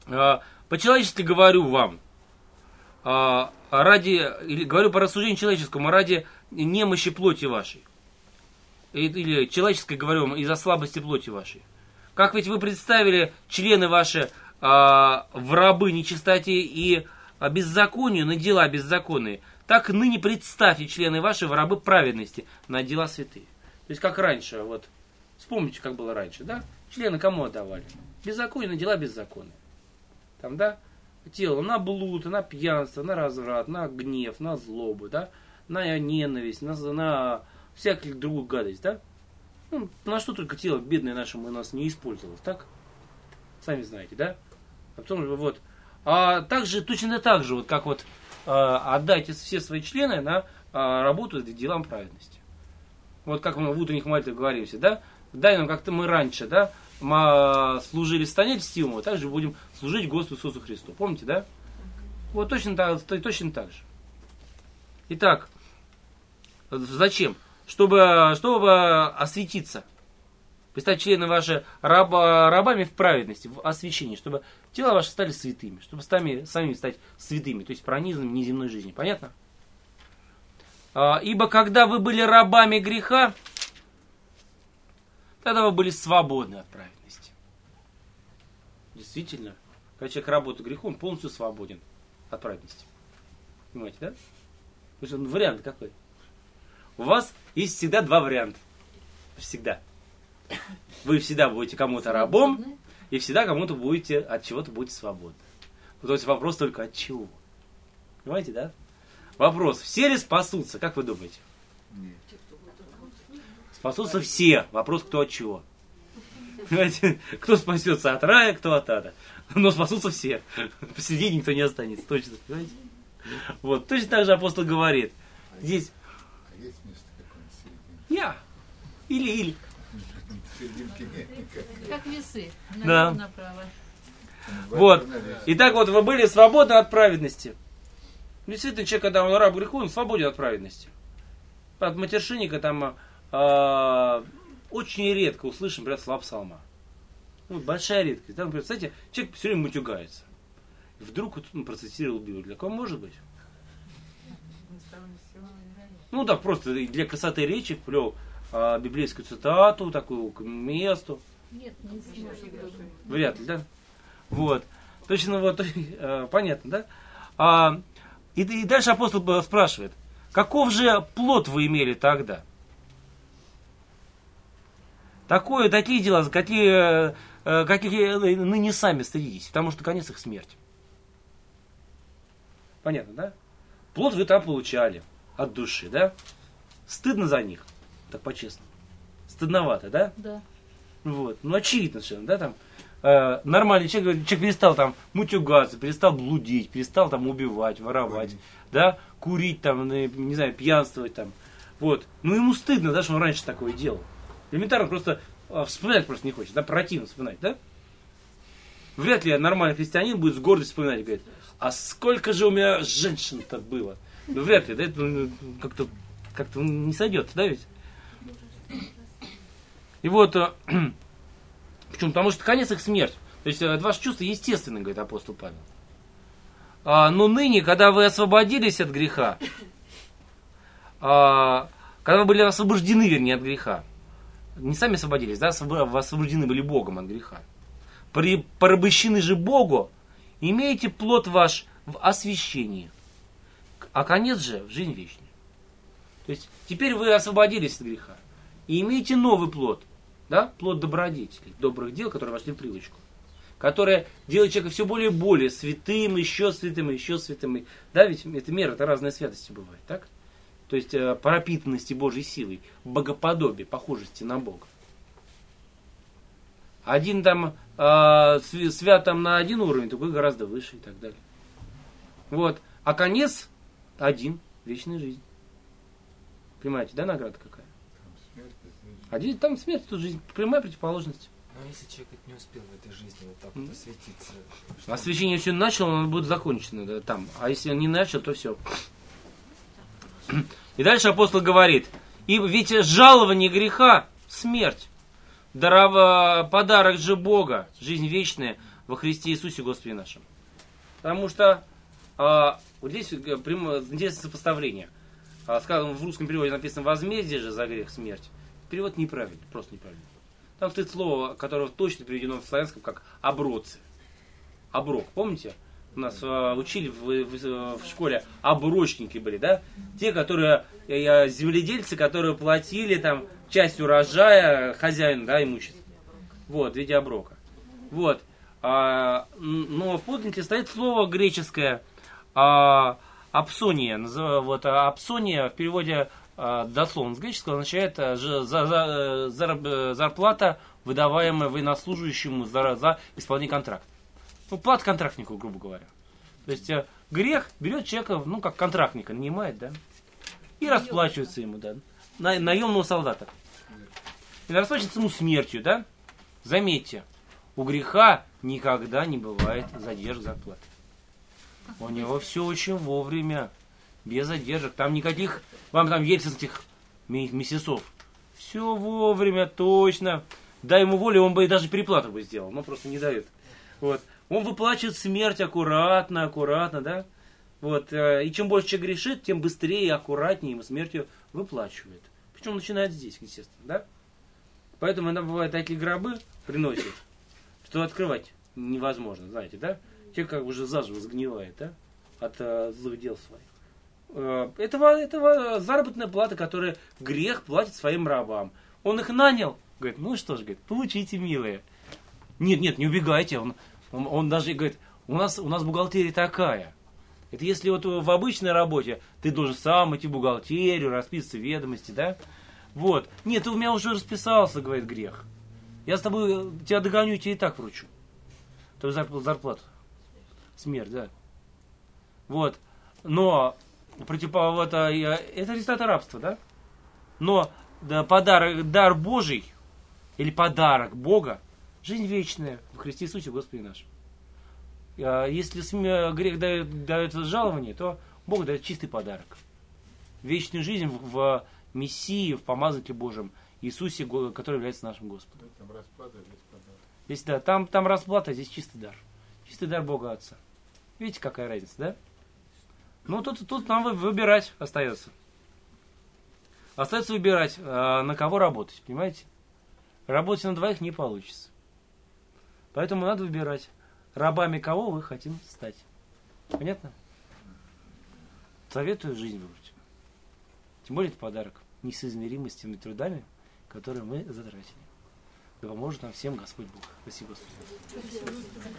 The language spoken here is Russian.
По-человечески говорю вам, или говорю по рассуждению человеческому, ради немощи плоти вашей. Или человеческой говорю вам, из-за слабости плоти вашей. Как ведь вы представили члены ваши в рабы нечистоте и беззаконию, на дела беззаконные, так ныне представьте члены ваши в рабы праведности, на дела святые. То есть как раньше, вот, вспомните, как было раньше, да? Члены кому отдавали? Беззаконие на дела беззаконные. Там, да? Тело на блуд, на пьянство, на разврат, на гнев, на злобу, да? На ненависть, на всякую другую гадость, да? Ну, на что только тело бедное наше у нас не использовалось, так? Сами знаете, да? А потом вот. А также, точно так же, вот как вот отдайте все свои члены на работу для делам праведности. Вот как мы в утренних молитвах говоримся, да? Дай нам, как-то мы раньше, да? Мы служили стонельству, так же будем служить Господу Иисусу Христу. Помните, да? Вот точно так же. Итак, зачем? Чтобы осветиться. Представьте, члены ваши рабами в праведности, в освящении, чтобы тела ваши стали святыми, чтобы сами стать святыми, то есть пронизанными неземной жизнью. Понятно? Ибо когда вы были рабами греха, тогда вы были свободны от праведности. Действительно, когда человек работает грехом, он полностью свободен от праведности. Понимаете, да? То есть вариант какой? У вас есть всегда два варианта. Всегда. Вы всегда будете кому-то рабом, и всегда кому-то будете, от чего-то будете свободны. То есть вопрос только от чего. Понимаете, да? Вопрос, все ли спасутся, как вы думаете? Нет. Спасутся все. Вопрос, кто от чего. Понимаете? Кто спасется от рая, кто от ада. Но спасутся все. Посередине никто не останется. Точно. Понимаете? Вот. Точно так же апостол говорит. Здесь. А есть место какое-нибудь серединки? Я. Или. Серединки нет никакой. Как весы. Да. Направо. Вот. Итак, вот вы были свободны от праведности. Действительно, человек, когда он раб греху, он свободен от праведности. От матершинника там очень редко услышим, например, слова псалма. Ну, большая редкость. Да? Например, кстати, человек все время мутюгается. И вдруг он процитировал Библию. Для кого может быть? Ну да, просто для красоты речи вплел библейскую цитату, такую к месту. Нет, не знаю. Вряд ли, да? Вот. Точно вот, понятно, да? И дальше апостол спрашивает, каков же плод вы имели тогда? Такие дела, какие ныне сами стыдитесь, потому что конец их смерть. Понятно, да? Плод вы там получали от души, да? Стыдно за них, так по-честному. Стыдновато, да? Да. Вот. Ну, очевидно совершенно, да, там. Нормальный человек перестал там мутюгаться, перестал блудить, перестал там убивать, воровать, да, курить там, не знаю, пьянствовать там. Вот. Ну, ему стыдно, да, что он раньше такое делал. Элементарно просто вспоминать просто не хочет, да, противно вспоминать, да? Вряд ли нормальный христианин будет с гордостью вспоминать и говорит, а сколько же у меня женщин-то было? Ну, вряд ли, да, это как-то не сойдет, да, ведь? И вот, почему? Потому что конец их смерть. То есть, это ваше чувство естественно, говорит апостол Павел. Но ныне, когда вы освободились от греха, когда вы были освобождены, вернее, от греха, не сами освободились, да, вы освобождены были Богом от греха. Порабощены же Богу, имеете плод ваш в освящении, а конец же в жизнь вечную. То есть, теперь вы освободились от греха и имеете новый плод, да, плод добродетелей, добрых дел, которые вошли в привычку, которые делают человека все более и более святым, еще святым, еще святым. Да, ведь это мера, это разные святости бывает, так? То есть пропитанности Божьей силой, богоподобие, похожести на Бога. Один там свят там на один уровень, другой гораздо выше и так далее. Вот. А конец один, вечная жизнь. Понимаете, да, награда какая? Один, там смерть, тут жизнь, прямая противоположность. Но если человек не успел в этой жизни вот так вот осветиться... Освящение все начало, оно будет закончено, да, там. А если он не начал, то все. И дальше апостол говорит, и ведь жалование греха – смерть. Подарок же Бога, жизнь вечная, во Христе Иисусе Господе нашем. Потому что вот здесь интересное сопоставление. Сказано, в русском переводе написано «возмездие же за грех смерть». Перевод неправильный, просто неправильный. Там стоит слово, которое точно переведено в славянском как «оброцы». Оброк, помните? У нас учили в школе, оброчники были, да? Те, которые, земледельцы, которые платили там часть урожая хозяину, да, имущества. Вот, в виде оброка. Вот. Но в подлиннике стоит слово греческое апсония. Вот, апсония в переводе дословно с греческого означает зарплата, выдаваемая военнослужащему за исполнение контракта. Ну, плата контрактнику, грубо говоря. То есть грех берет человека, ну, как контрактника, нанимает, да, и расплачивается ему, да, наемного солдата. И расплачивается ему смертью, да. Заметьте, у греха никогда не бывает задержек зарплаты. У него все очень вовремя, без задержек. Там никаких, вам там ельцинских месяцев. Все вовремя, точно. Дай ему волю, он бы и даже переплату бы сделал, но просто не дает. Вот. Он выплачивает смерть аккуратно, да. Вот. И чем больше человек грешит, тем быстрее и аккуратнее ему смертью выплачивает. Причем он начинает здесь, естественно, да. Поэтому иногда бывает такие гробы приносят, что открывать невозможно, знаете, да. Человек как бы уже заживо сгнивает, да, от злых дел своих. Это заработная плата, которую грех платит своим рабам. Он их нанял, говорит, ну что ж, говорит, получите, милые. Нет, не убегайте. Он даже говорит, у нас бухгалтерия такая. Это если вот в обычной работе ты должен сам идти в бухгалтерию, расписываться ведомости, да? Вот. Нет, ты у меня уже расписался, говорит грех. Я с тобой, тебя догоню, тебе и так вручу. Твою зарплату. Смерть, да. Вот. Но это результат рабства, да? Но да, дар Божий, или подарок Бога, жизнь вечная в Христе Иисусе Господе нашем. Если грех дает жалование, то Бог дает чистый подарок. Вечную жизнь в Мессии, в помазаннике Божьем, Иисусе, который является нашим Господом. Там расплата, здесь подарок. Здесь, да, там расплата, здесь чистый дар. Чистый дар Бога Отца. Видите, какая разница, да? Ну, тут нам выбирать остается. Остается выбирать, на кого работать, понимаете? Работать на двоих не получится. Поэтому надо выбирать, рабами кого вы хотим стать. Понятно? Советую жизнь выбрать. Тем более это подарок, несоизмеримый с теми трудами, которые мы затратили. Да поможет нам всем Господь Бог. Спасибо, Господи.